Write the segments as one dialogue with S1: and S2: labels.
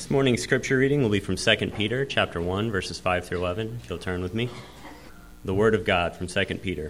S1: This morning's scripture reading will be from 2 Peter chapter 1, verses 5 through 11, if you'll turn with me. The Word of God from 2 Peter.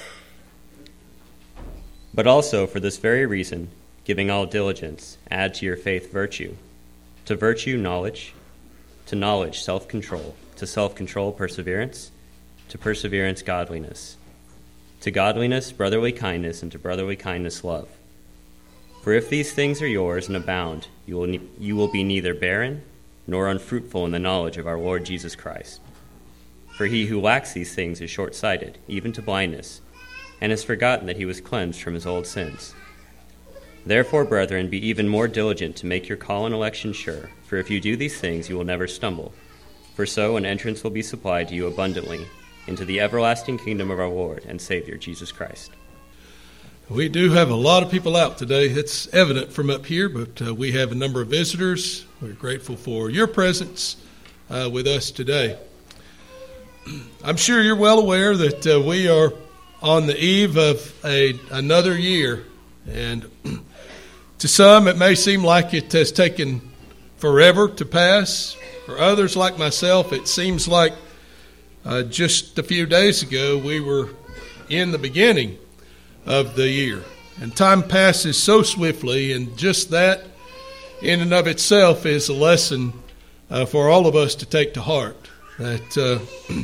S1: But also for this very reason, giving all diligence, add to your faith virtue, to virtue knowledge, to knowledge self-control, to self-control perseverance, to perseverance godliness, to godliness brotherly kindness, and to brotherly kindness love. For if these things are yours and abound, you will be neither barren nor unfruitful in the knowledge of our Lord Jesus Christ. For he who lacks these things is short-sighted, even to blindness, and has forgotten that he was cleansed from his old sins. Therefore, brethren, be even more diligent to make your call and election sure, for if you do these things, you will never stumble. For so an entrance will be supplied to you abundantly into the everlasting kingdom of our Lord and Savior, Jesus Christ.
S2: We do have a lot of people out today. It's evident from up here, but we have a number of visitors. We're grateful for your presence with us today. I'm sure you're well aware that we are on the eve of another year, and to some it may seem like it has taken forever to pass. For others like myself, it seems like just a few days ago we were in the beginning of the year. And time passes so swiftly, and just that in and of itself is a lesson for all of us to take to heart. That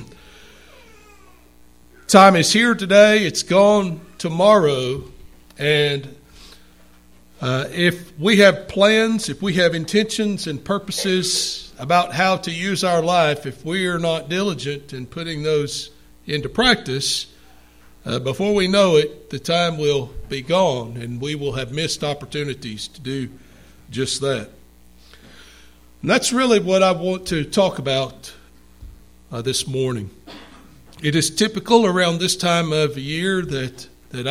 S2: time is here today, it's gone tomorrow, and if we have plans, if we have intentions and purposes about how to use our life, if we are not diligent in putting those into practice, before we know it, the time will be gone, and we will have missed opportunities to do just that. And that's really what I want to talk about this morning. It is typical around this time of year that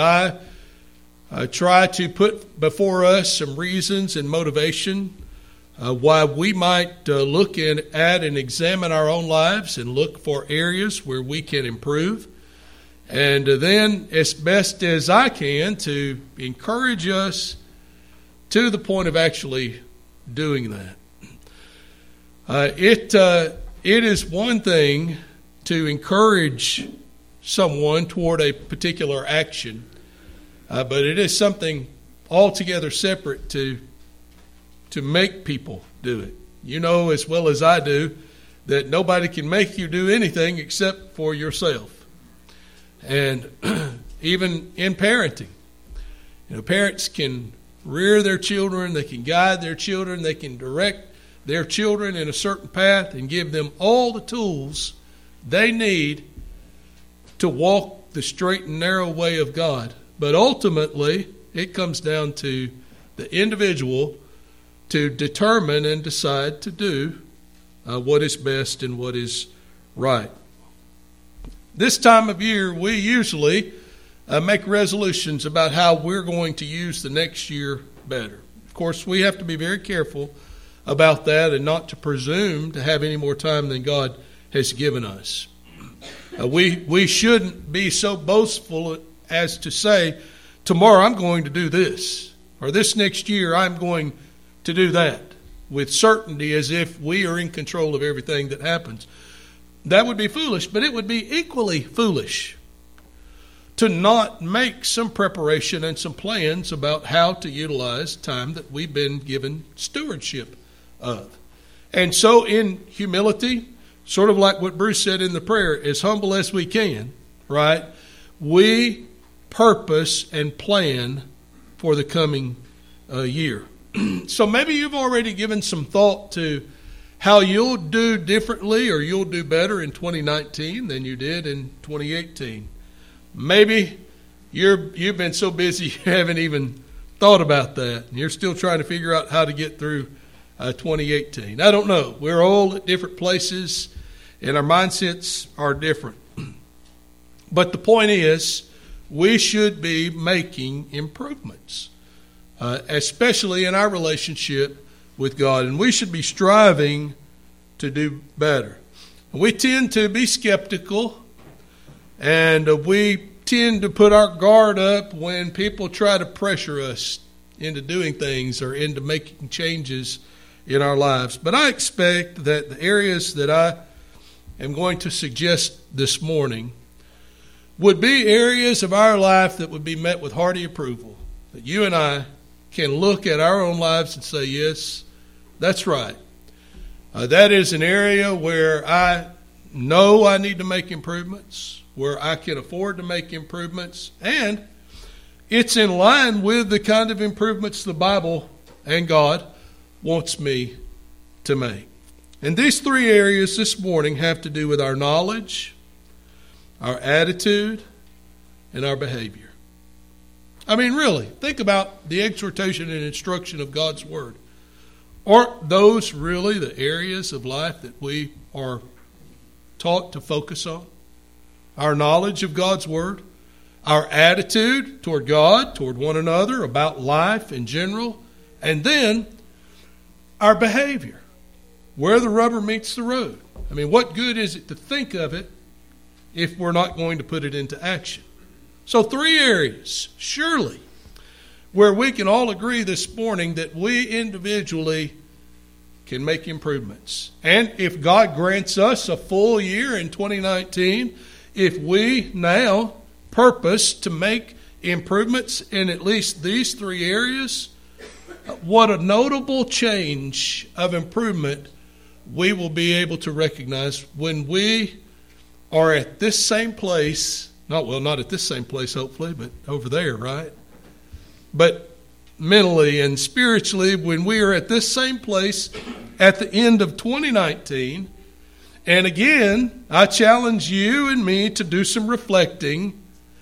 S2: I try to put before us some reasons and motivation why we might look at and examine our own lives and look for areas where we can improve. And then, as best as I can, to encourage us to the point of actually doing that. It is one thing to encourage someone toward a particular action, but it is something altogether separate to make people do it. You know as well as I do that nobody can make you do anything except for yourself. And even in parenting, parents can rear their children, they can guide their children, they can direct their children in a certain path and give them all the tools they need to walk the straight and narrow way of God. But ultimately, it comes down to the individual to determine and decide to do what is best and what is right. This time of year, we usually make resolutions about how we're going to use the next year better. Of course, we have to be very careful about that and not to presume to have any more time than God has given us. We shouldn't be so boastful as to say, tomorrow I'm going to do this, or this next year I'm going to do that, with certainty as if we are in control of everything that happens. That would be foolish, but it would be equally foolish to not make some preparation and some plans about how to utilize time that we've been given stewardship of. And so in humility, sort of like what Bruce said in the prayer, as humble as we can, right? We purpose and plan for the coming year. So maybe you've already given some thought to how you'll do differently or you'll do better in 2019 than you did in 2018. Maybe you've been so busy you haven't even thought about that, and you're still trying to figure out how to get through 2018. I don't know. We're all at different places, and our mindsets are different. But the point is, we should be making improvements, especially in our relationship with God, and we should be striving to do better. We tend to be skeptical, and we tend to put our guard up when people try to pressure us into doing things or into making changes in our lives. But I expect that the areas that I am going to suggest this morning would be areas of our life that would be met with hearty approval. That you and I can look at our own lives and say, yes, that's right. That is an area where I know I need to make improvements, where I can afford to make improvements, and it's in line with the kind of improvements the Bible and God wants me to make. And these three areas this morning have to do with our knowledge, our attitude, and our behavior. I mean, really, think about the exhortation and instruction of God's Word. Aren't those really the areas of life that we are taught to focus on? Our knowledge of God's Word, our attitude toward God, toward one another, about life in general, and then our behavior, where the rubber meets the road. I mean, what good is it to think of it if we're not going to put it into action? So 3 areas, surely, where we can all agree this morning that we individually can make improvements. And if God grants us a full year in 2019, if we now purpose to make improvements in at least these 3 areas, what a notable change of improvement we will be able to recognize when we are at this same place, not at this same place hopefully, but over there, right? But mentally and spiritually, when we are at this same place at the end of 2019, and again, I challenge you and me to do some reflecting.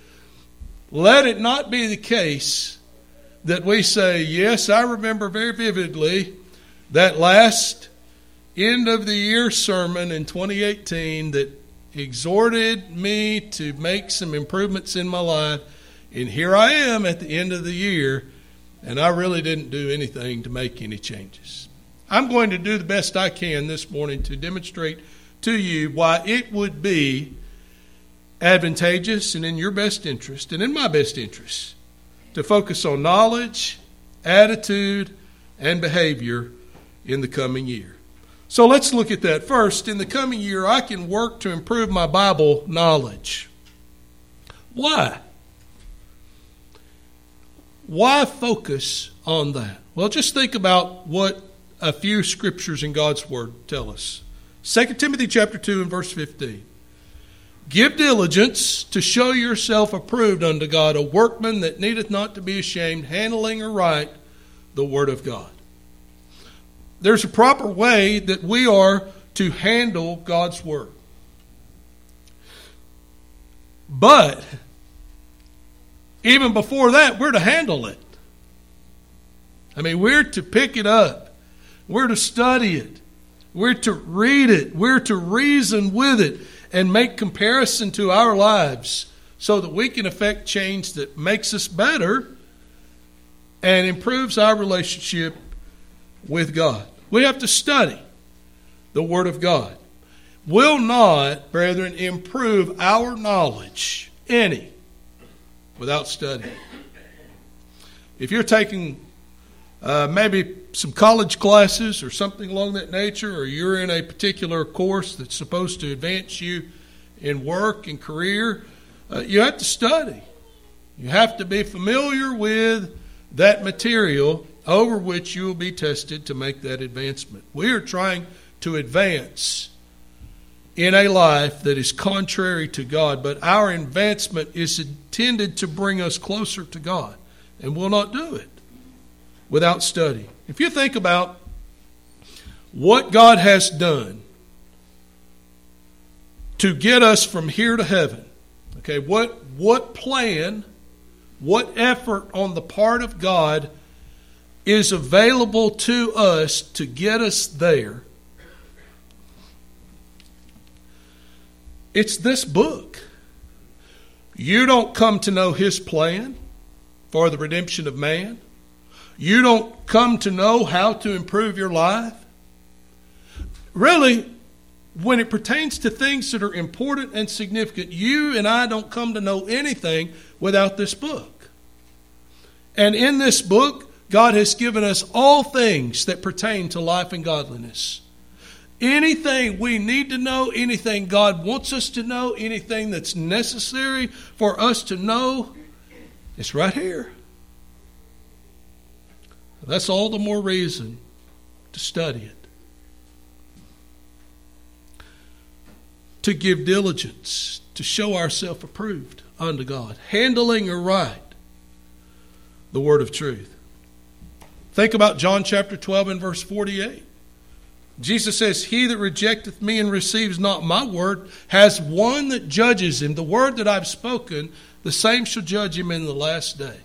S2: Let it not be the case that we say, yes, I remember very vividly that last end of the year sermon in 2018 that exhorted me to make some improvements in my life. And here I am at the end of the year, and I really didn't do anything to make any changes. I'm going to do the best I can this morning to demonstrate to you why it would be advantageous and in your best interest and in my best interest to focus on knowledge, attitude, and behavior in the coming year. So let's look at that. First, in the coming year, I can work to improve my Bible knowledge. Why? Why focus on that? Well, just think about what a few scriptures in God's Word tell us. 2 Timothy chapter 2 and verse 15. Give diligence to show yourself approved unto God, a workman that needeth not to be ashamed, handling aright the Word of God. There's a proper way that we are to handle God's Word. But even before that, we're to handle it. I mean, we're to pick it up. We're to study it. We're to read it. We're to reason with it and make comparison to our lives so that we can effect change that makes us better and improves our relationship with God. We have to study the Word of God. Will not, brethren, improve our knowledge any without studying. If you're taking maybe some college classes or something along that nature, or you're in a particular course that's supposed to advance you in work and career, you have to study. You have to be familiar with that material over which you will be tested to make that advancement. We are trying to advance in a life that is contrary to God, but our advancement is intended to bring us closer to God, and we'll not do it without study. If you think about what God has done to get us from here to heaven, okay, what plan, what effort on the part of God is available to us to get us there? It's this book. You don't come to know His plan for the redemption of man. You don't come to know how to improve your life. Really, when it pertains to things that are important and significant, you and I don't come to know anything without this book. And in this book, God has given us all things that pertain to life and godliness. Anything we need to know, anything God wants us to know, anything that's necessary for us to know, it's right here. That's all the more reason to study it. To give diligence, to show ourselves approved unto God, handling aright the word of truth. Think about John chapter 12 and verse 48. Jesus says, "He that rejecteth me and receives not my word has one that judges him. The word that I've spoken, the same shall judge him in the last day."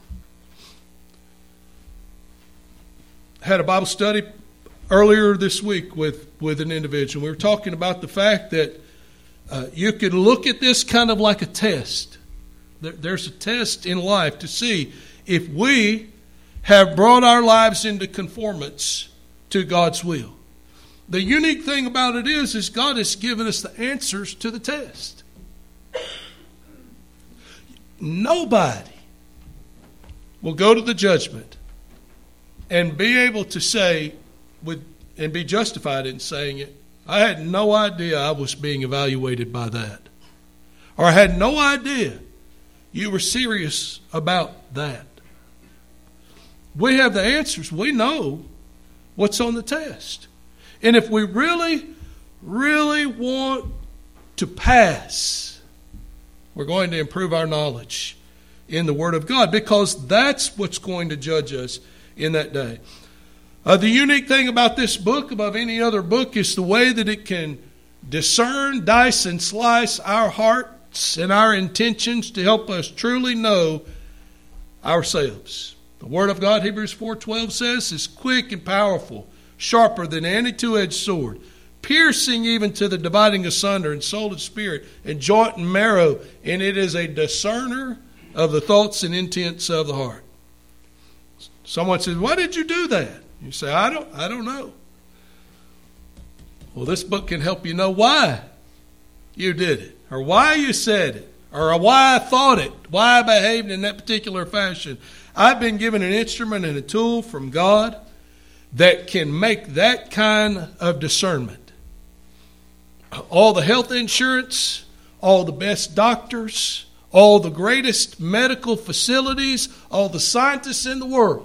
S2: I had a Bible study earlier this week with an individual. We were talking about the fact that you could look at this kind of like a test. There's a test in life to see if we have brought our lives into conformance to God's will. The unique thing about it is God has given us the answers to the test. Nobody will go to the judgment and be able to say, and be justified in saying it, "I had no idea I was being evaluated by that." Or "I had no idea you were serious about that." We have the answers. We know what's on the test. And if we really, really want to pass, we're going to improve our knowledge in the Word of God, because that's what's going to judge us in that day. The unique thing about this book, above any other book, is the way that it can discern, dice, and slice our hearts and our intentions to help us truly know ourselves. The Word of God, Hebrews 4:12 says, is quick and powerful, sharper than any two-edged sword, piercing even to the dividing asunder in soul and spirit and joint and marrow, and it is a discerner of the thoughts and intents of the heart. Someone says, "Why did you do that?" You say, I don't know. Well, this book can help you know why you did it, or why you said it, or why I thought it, why I behaved in that particular fashion. I've been given an instrument and a tool from God that can make that kind of discernment. All the health insurance, all the best doctors, all the greatest medical facilities, all the scientists in the world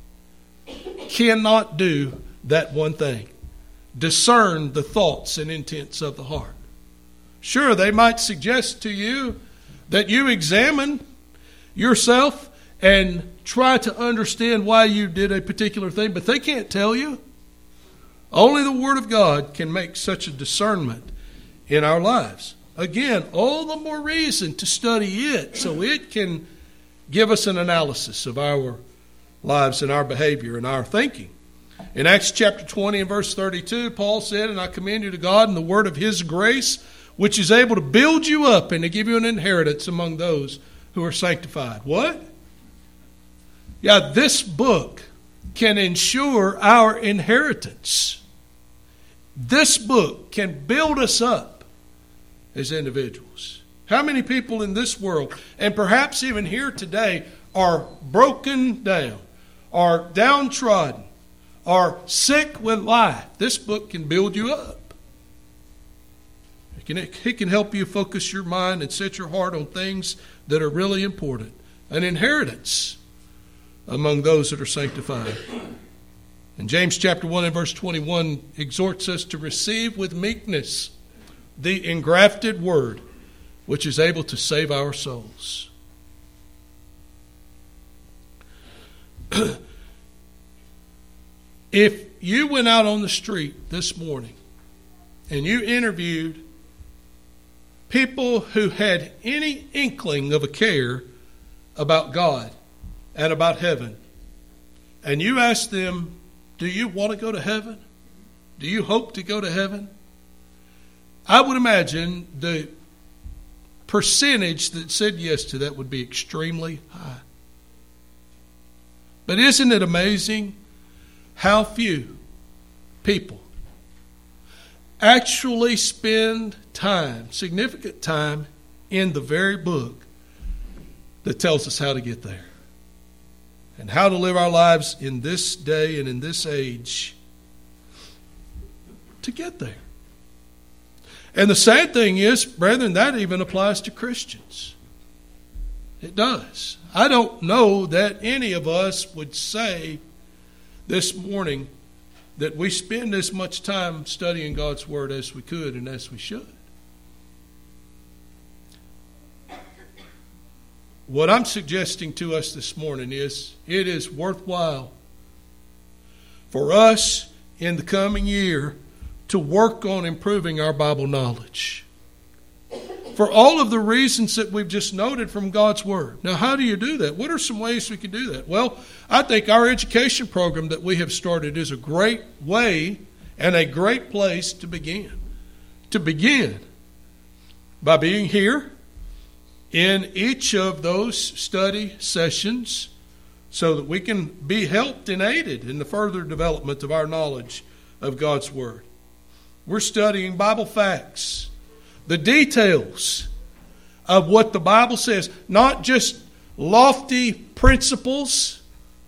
S2: cannot do that one thing: discern the thoughts and intents of the heart. Sure, they might suggest to you that you examine yourself and try to understand why you did a particular thing, but they can't tell you. Only the Word of God can make such a discernment in our lives. Again, all the more reason to study it, so it can give us an analysis of our lives and our behavior and our thinking. In Acts chapter 20 and verse 32, Paul said, "And I commend you to God and the word of His grace, which is able to build you up and to give you an inheritance among those who are sanctified." What? Yeah, this book can ensure our inheritance. This book can build us up as individuals. How many people in this world, and perhaps even here today, are broken down, are downtrodden, are sick with life? This book can build you up. It can help you focus your mind and set your heart on things that are really important. An inheritance among those that are sanctified. And James chapter 1 and verse 21 exhorts us to receive with meekness the engrafted word, which is able to save our souls. If you went out on the street this morning and you interviewed people who had any inkling of a care about God and about heaven, and you asked them, "Do you want to go to heaven? Do you hope to go to heaven?" I would imagine the percentage that said yes to that would be extremely high. But isn't it amazing how few people actually spend time, significant time, in the very book that tells us how to get there? and how to live our lives in this day and in this age to get there. And the sad thing is, brethren, that even applies to Christians. It does. I don't know that any of us would say this morning that we spend as much time studying God's Word as we could and as we should. What I'm suggesting to us this morning is it is worthwhile for us in the coming year to work on improving our Bible knowledge. For all of the reasons that we've just noted from God's Word. Now, how do you do that? What are some ways we can do that? Well, I think our education program that we have started is a great way and a great place to begin. To begin by being here in each of those study sessions so that we can be helped and aided in the further development of our knowledge of God's Word. We're studying Bible facts, the details of what the Bible says, not just lofty principles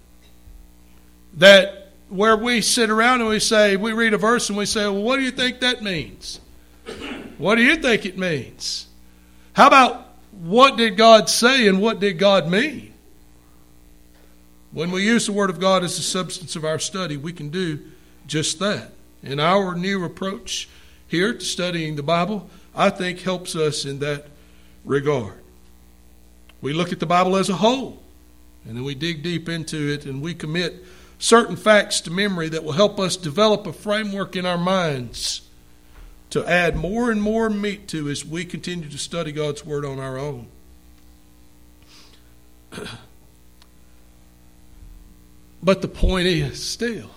S2: that where we sit around and we read a verse and we say, well, what do you think that means? What do you think it means? How about what did God say and what did God mean? When we use the Word of God as the substance of our study, we can do just that. And our new approach here to studying the Bible, I think, helps us in that regard. We look at the Bible as a whole, and then we dig deep into it, and we commit certain facts to memory that will help us develop a framework in our minds to add more and more meat to as we continue to study God's Word on our own. But the point is still,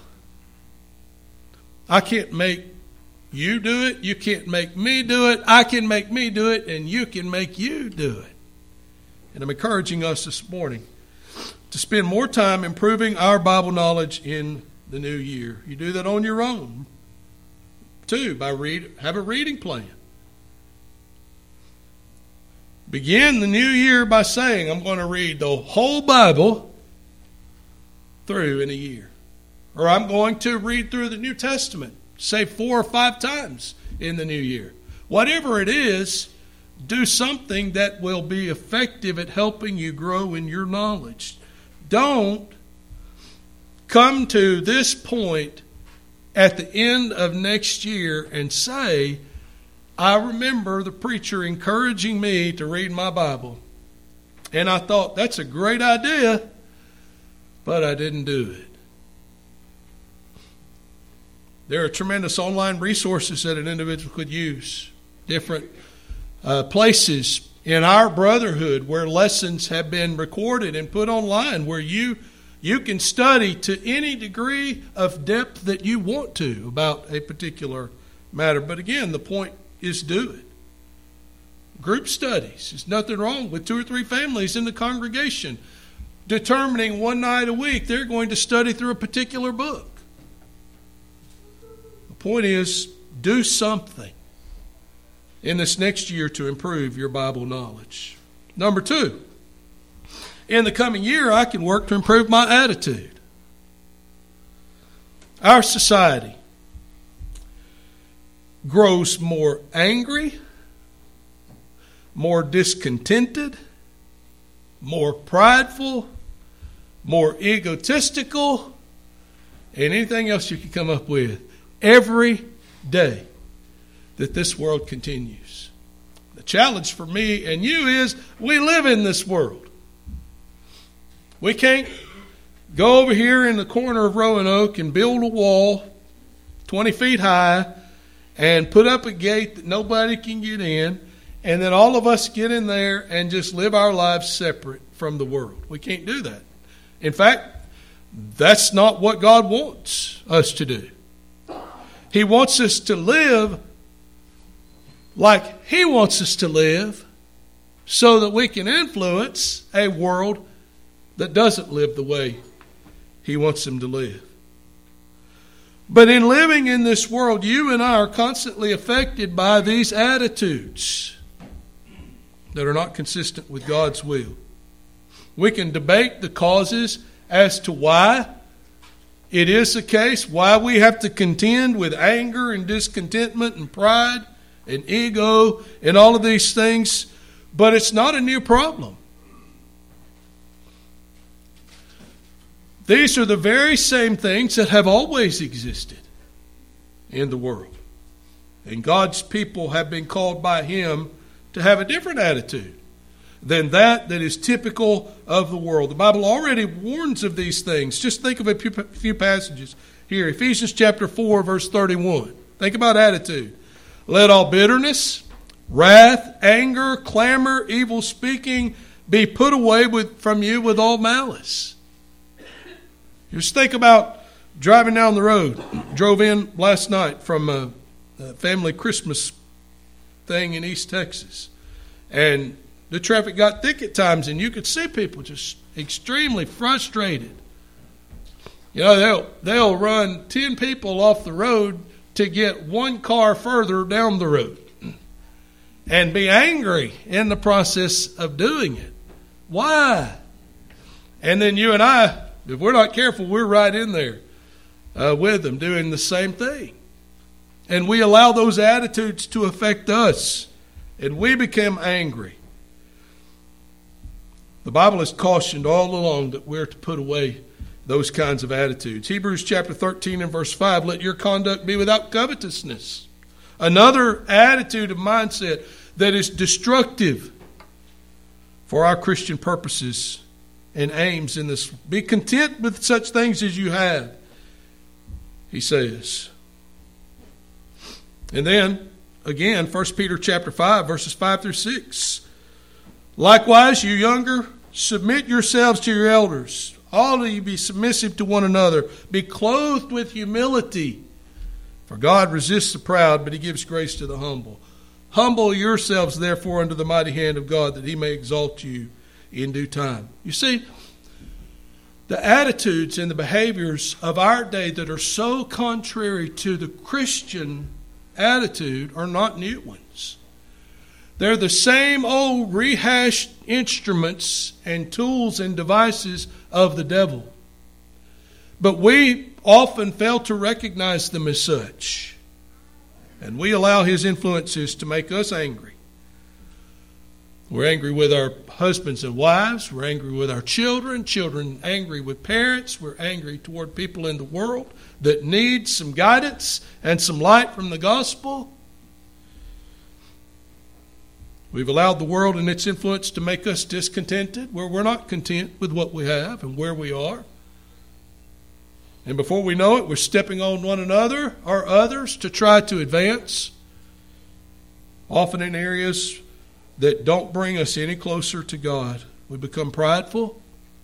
S2: I can't make you do it. You can't make me do it. I can make me do it, and you can make you do it. And I'm encouraging us this morning to spend more time improving our Bible knowledge in the new year. You do that on your own, too, have a reading plan. Begin the new year by saying, I'm going to read the whole Bible through in a year. Or I'm going to read through the New Testament, say 4 or 5 times in the new year. Whatever it is, do something that will be effective at helping you grow in your knowledge. Don't come to this point at the end of next year and say, I remember the preacher encouraging me to read my Bible, and I thought, that's a great idea, but I didn't do it. There are tremendous online resources that an individual could use. Different places in our brotherhood where lessons have been recorded and put online where you can study to any degree of depth that you want to about a particular matter. But again, the point is do it. Group studies. There's nothing wrong with 2 or 3 families in the congregation determining one night a week they're going to study through a particular book. Point is, do something in this next year to improve your Bible knowledge. Number 2, in the coming year, I can work to improve my attitude. Our society grows more angry, more discontented, more prideful, more egotistical, and anything else you can come up with every day that this world continues. The challenge for me and you is we live in this world. We can't go over here in the corner of Roanoke and build a wall 20 feet high and put up a gate that nobody can get in, and then all of us get in there and just live our lives separate from the world. We can't do that. In fact, that's not what God wants us to do. He wants us to live like He wants us to live so that we can influence a world that doesn't live the way He wants them to live. But in living in this world, you and I are constantly affected by these attitudes that are not consistent with God's will. We can debate the causes as to why it is the case, why we have to contend with anger and discontentment and pride and ego and all of these things, but it's not a new problem. These are the very same things that have always existed in the world. And God's people have been called by Him to have a different attitude than that is typical of the world. The Bible already warns of these things. Just think of a few passages here. Ephesians chapter 4, verse 31. Think about attitude. Let all bitterness, wrath, anger, clamor, evil speaking be put away from you with all malice. Just think about driving down the road. Drove in last night from a family Christmas thing in East Texas. And the traffic got thick at times, and you could see people just extremely frustrated. You know, they'll run 10 people off the road to get one car further down the road and be angry in the process of doing it. Why? And then you and I, if we're not careful, we're right in there with them doing the same thing. And we allow those attitudes to affect us, and we become angry. The Bible has cautioned all along that we're to put away those kinds of attitudes. Hebrews chapter 13 and verse 5, let your conduct be without covetousness. Another attitude of mindset that is destructive for our Christian purposes and aims in this. Be content with such things as you have, he says. And then, again, 1 Peter chapter 5, verses 5 through 6. Likewise, you younger, submit yourselves to your elders. All of you be submissive to one another. Be clothed with humility. For God resists the proud, but He gives grace to the humble. Humble yourselves, therefore, under the mighty hand of God, that He may exalt you in due time. You see, the attitudes and the behaviors of our day that are so contrary to the Christian attitude are not new ones. They're the same old rehashed instruments and tools and devices of the devil. But we often fail to recognize them as such. And we allow his influences to make us angry. We're angry with our husbands and wives. We're angry with our children. Children angry with parents. We're angry toward people in the world that need some guidance and some light from the gospel. We've allowed the world and its influence to make us discontented, where we're not content with what we have and where we are. And before we know it, we're stepping on one another or others to try to advance, often in areas that don't bring us any closer to God. We become prideful.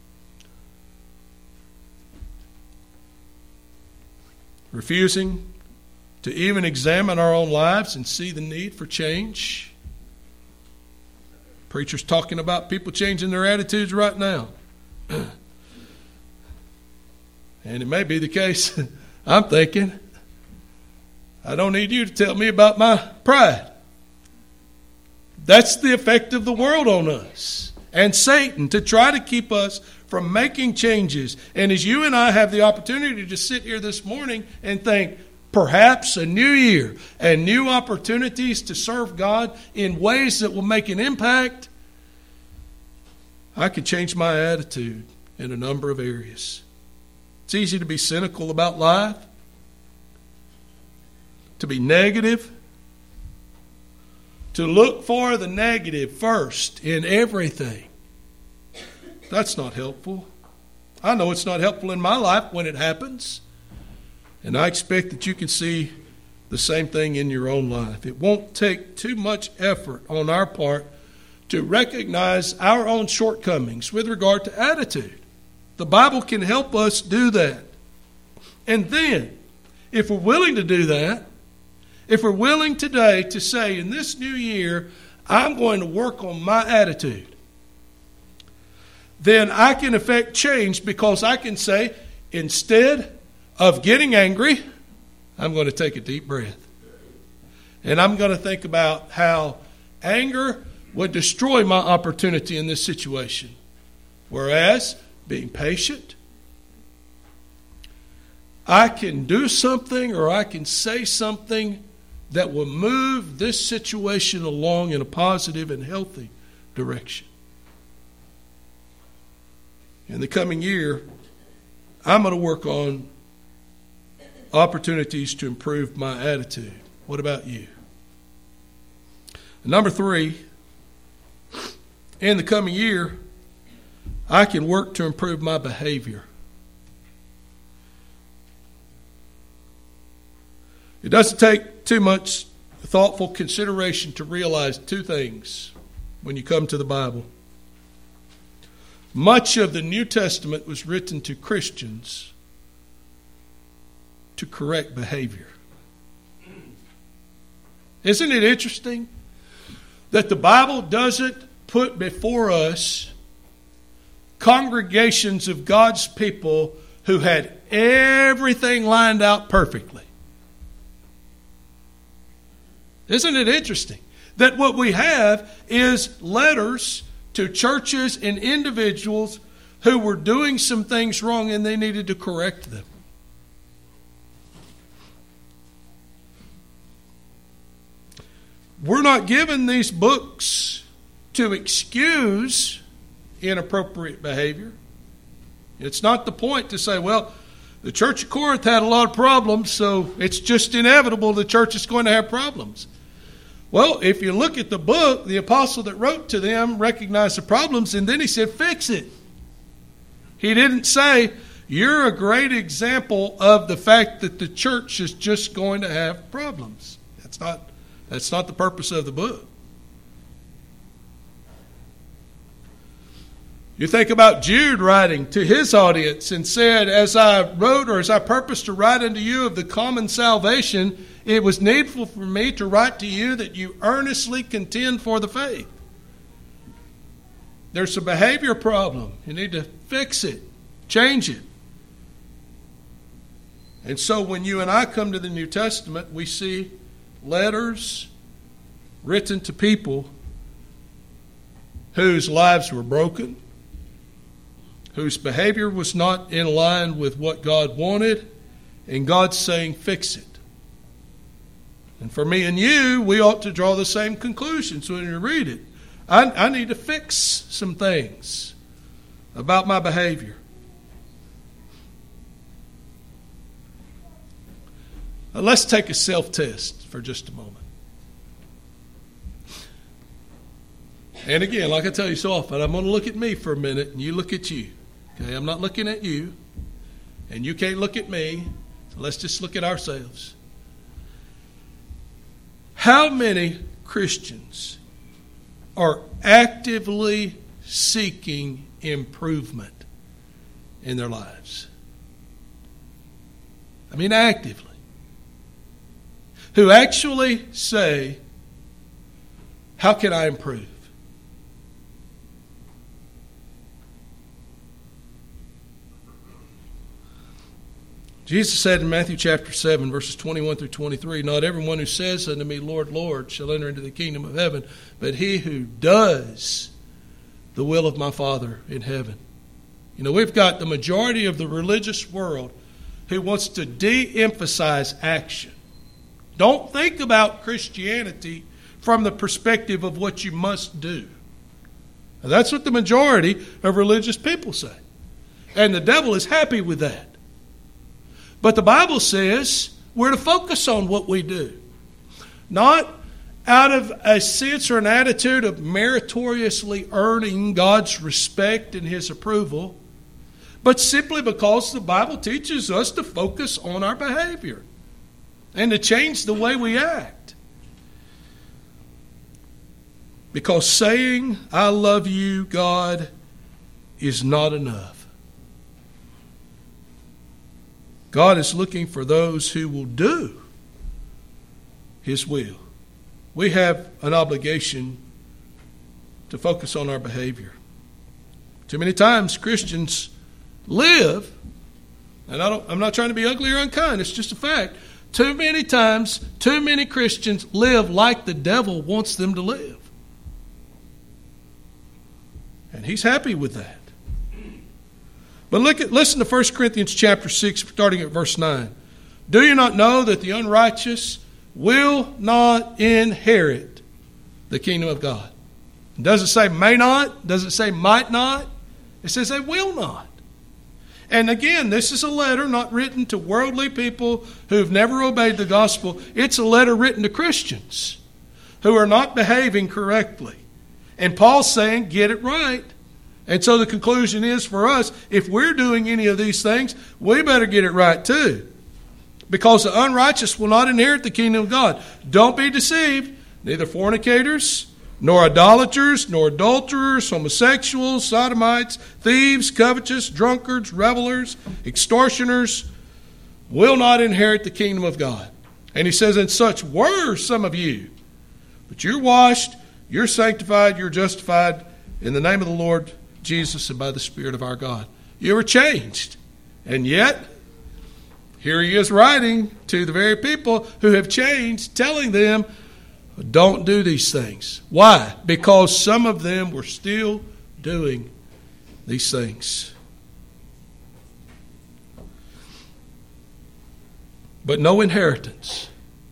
S2: Refusing to even examine our own lives and see the need for change. Preachers talking about people changing their attitudes right now. And it may be the case. I'm thinking, I don't need you to tell me about my pride. That's the effect of the world on us and Satan to try to keep us from making changes. And as you and I have the opportunity to sit here this morning and think, perhaps a new year and new opportunities to serve God in ways that will make an impact, I could change my attitude in a number of areas. It's easy to be cynical about life, to be negative, to look for the negative first in everything. That's not helpful. I know it's not helpful in my life when it happens. And I expect that you can see the same thing in your own life. It won't take too much effort on our part to recognize our own shortcomings with regard to attitude. The Bible can help us do that. And then, if we're willing to do that, if we're willing today to say, in this new year, I'm going to work on my attitude, then I can effect change, because I can say, instead of getting angry, I'm going to take a deep breath. And I'm going to think about how anger would destroy my opportunity in this situation. Whereas being patient, I can do something or I can say something that will move this situation along in a positive and healthy direction. In the coming year, I'm going to work on opportunities to improve my attitude. What about you? Number 3, in the coming year, I can work to improve my behavior. It doesn't take too much thoughtful consideration to realize 2 things when you come to the Bible. Much of the New Testament was written to Christians to correct behavior. Isn't it interesting that the Bible doesn't put before us congregations of God's people who had everything lined out perfectly? Isn't it interesting that what we have is letters to churches and individuals who were doing some things wrong and they needed to correct them? We're not given these books to excuse inappropriate behavior. It's not the point to say, well, the church of Corinth had a lot of problems, so it's just inevitable the church is going to have problems. Well, if you look at the book, the apostle that wrote to them recognized the problems, and then he said, fix it. He didn't say, you're a great example of the fact that the church is just going to have problems. That's not the purpose of the book. You think about Jude writing to his audience and said, as I wrote or as I purposed to write unto you of the common salvation, it was needful for me to write to you that you earnestly contend for the faith. There's a behavior problem. You need to fix it, change it. And so when you and I come to the New Testament, we see letters written to people whose lives were broken, whose behavior was not in line with what God wanted, and God's saying, fix it. And for me and you, we ought to draw the same conclusions when you read it. I need to fix some things about my behavior. Now, let's take a self-test for just a moment. And again, like I tell you so often, I'm going to look at me for a minute and you look at you. Okay, I'm not looking at you, and you can't look at me. So let's just look at ourselves. How many Christians are actively seeking improvement in their lives? I mean, actively. Who actually say, how can I improve? Jesus said in Matthew chapter 7, verses 21 through 23, not everyone who says unto me, Lord, Lord, shall enter into the kingdom of heaven, but he who does the will of my Father in heaven. You know, we've got the majority of the religious world who wants to de-emphasize action. Don't think about Christianity from the perspective of what you must do. Now, that's what the majority of religious people say. And the devil is happy with that. But the Bible says we're to focus on what we do. Not out of a sense or an attitude of meritoriously earning God's respect and His approval, but simply because the Bible teaches us to focus on our behavior and to change the way we act. Because saying, I love you, God, is not enough. God is looking for those who will do His will. We have an obligation to focus on our behavior. Too many times Christians live, and I'm not trying to be ugly or unkind, it's just a fact. Too many times, too many Christians live like the devil wants them to live. And he's happy with that. But listen to 1 Corinthians chapter 6, starting at verse 9. Do you not know that the unrighteous will not inherit the kingdom of God? Does it say may not? Does it say might not? It says they will not. And again, this is a letter not written to worldly people who've never obeyed the gospel. It's a letter written to Christians who are not behaving correctly. And Paul's saying, get it right. And so the conclusion is for us, if we're doing any of these things, we better get it right too. Because the unrighteous will not inherit the kingdom of God. Don't be deceived. Neither fornicators, nor idolaters, nor adulterers, homosexuals, sodomites, thieves, covetous, drunkards, revelers, extortioners will not inherit the kingdom of God. And he says, and such were some of you. But you're washed, you're sanctified, you're justified in the name of the Lord Jesus and by the Spirit of our God. You were changed. And yet, here he is writing to the very people who have changed, telling them, don't do these things. Why? Because some of them were still doing these things. But no inheritance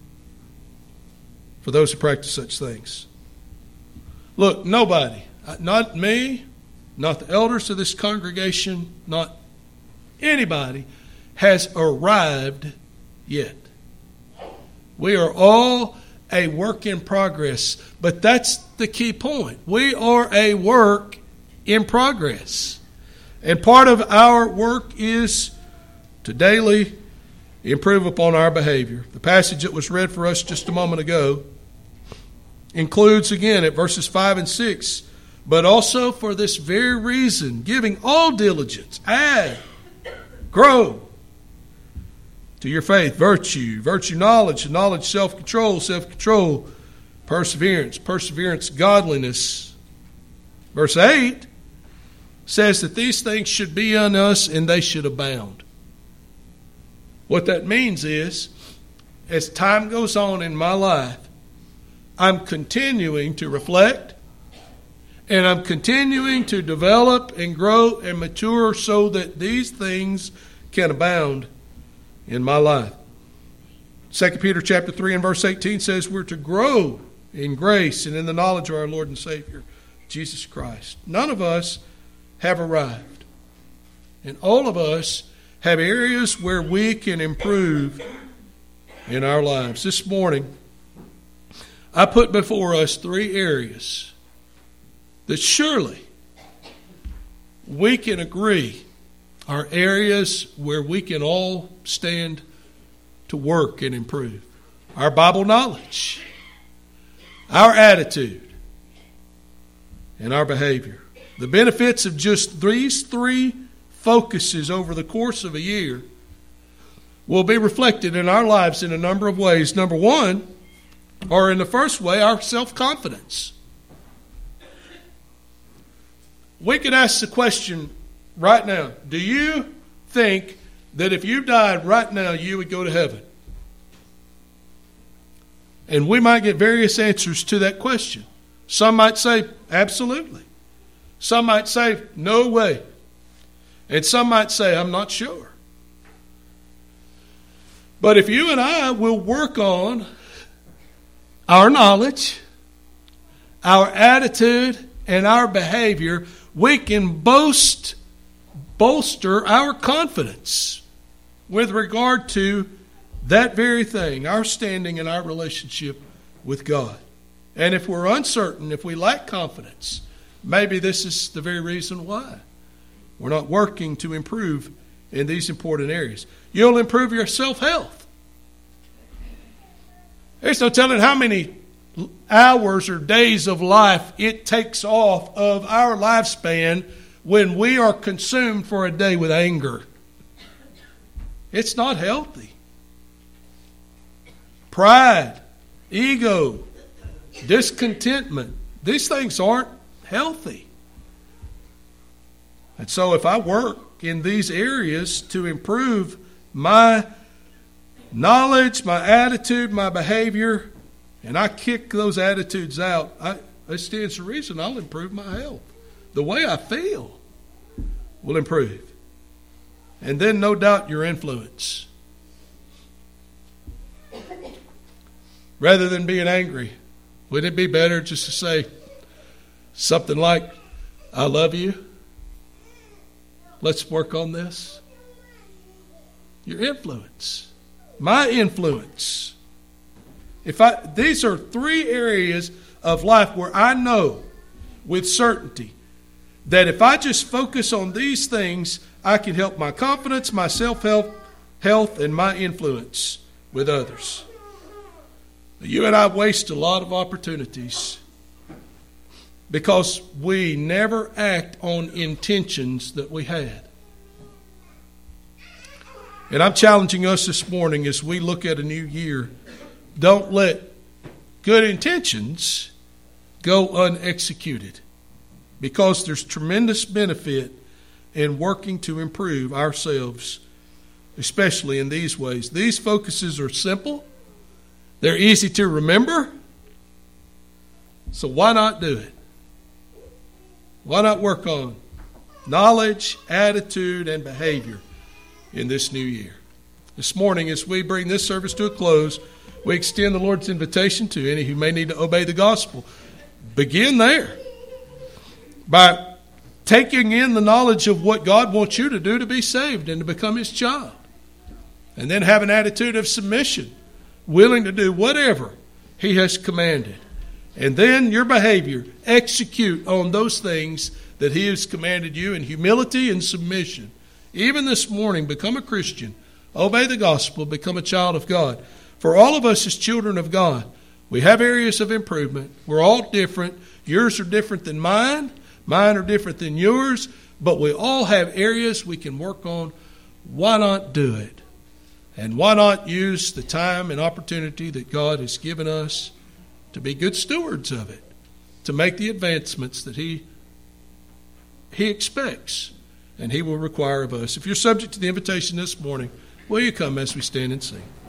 S2: for those who practice such things. Look, nobody, not me, not the elders of this congregation, not anybody, has arrived yet. We are all a work in progress. But that's the key point. We are a work in progress. And part of our work is to daily improve upon our behavior. The passage that was read for us just a moment ago includes again at verses 5 and 6, but also for this very reason, giving all diligence, add, grow to your faith, virtue knowledge, knowledge self-control, perseverance, godliness. Verse 8 says that these things should be on us and they should abound. What that means is, as time goes on in my life, I'm continuing to reflect and I'm continuing to develop and grow and mature so that these things can abound in my life. 2 Peter chapter 3 and verse 18 says we're to grow in grace and in the knowledge of our Lord and Savior, Jesus Christ. None of us have arrived. And all of us have areas where we can improve in our lives. This morning, I put before us 3 areas that surely we can agree are areas where we can all stand to work and improve. Our Bible knowledge, our attitude, and our behavior. The benefits of just these 3 focuses over the course of a year will be reflected in our lives in a number of ways. Number 1, or in the first way, our self-confidence. We could ask the question right now, do you think that if you died right now, you would go to heaven? And we might get various answers to that question. Some might say, absolutely. Some might say, no way. And some might say, I'm not sure. But if you and I will work on our knowledge, our attitude, and our behavior, we can bolster our confidence with regard to that very thing, our standing and our relationship with God. And if we're uncertain, if we lack confidence, maybe this is the very reason why we're not working to improve in these important areas. You'll improve your self-health. There's no telling how many hours or days of life it takes off of our lifespan when we are consumed for a day with anger. It's not healthy. Pride, ego, discontentment, these things aren't healthy. And so if I work in these areas to improve my knowledge, my attitude, my behavior, and I kick those attitudes out, it stands to reason I'll improve my health. The way I feel will improve. and then no doubt your influence. Rather than being angry, wouldn't it be better just to say something like, I love you. Let's work on this. Your influence. My influence. These are 3 areas of life where I know with certainty that if I just focus on these things, I can help my confidence, my self-health, and my influence with others. You and I waste a lot of opportunities because we never act on intentions that we had. And I'm challenging us this morning as we look at a new year, don't let good intentions go unexecuted, because there's tremendous benefit in working to improve ourselves, especially in these ways. These focuses are simple. They're easy to remember. So why not do it? Why not work on knowledge, attitude, and behavior in this new year? This morning, as we bring this service to a close, we extend the Lord's invitation to any who may need to obey the gospel. Begin there by taking in the knowledge of what God wants you to do to be saved and to become His child. And then have an attitude of submission, willing to do whatever He has commanded. And then your behavior, execute on those things that He has commanded you in humility and submission. Even this morning, become a Christian. Obey the gospel. Become a child of God. For all of us as children of God, we have areas of improvement. We're all different. Yours are different than mine. Mine are different than yours. But we all have areas we can work on. Why not do it? And why not use the time and opportunity that God has given us to be good stewards of it, to make the advancements that He expects and He will require of us. If you're subject to the invitation this morning, will you come as we stand and sing?